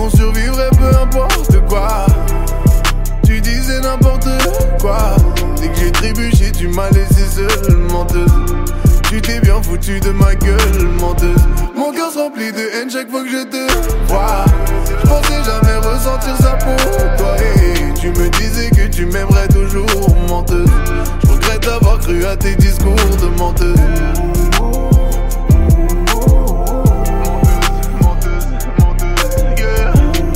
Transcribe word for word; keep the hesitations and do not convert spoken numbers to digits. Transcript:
qu'on survivrait peu importe quoi. Tu disais n'importe quoi. Dès que j'ai trébuché, tu m'as laissé seule, menteuse. Tu t'es bien foutu de ma gueule, menteuse. Mon cœur se remplit de haine chaque fois que je te vois. Je pensais jamais ressentir ça pour toi. Et tu me disais que tu m'aimerais toujours, menteuse. Je regrette d'avoir cru à tes discours de menteuse.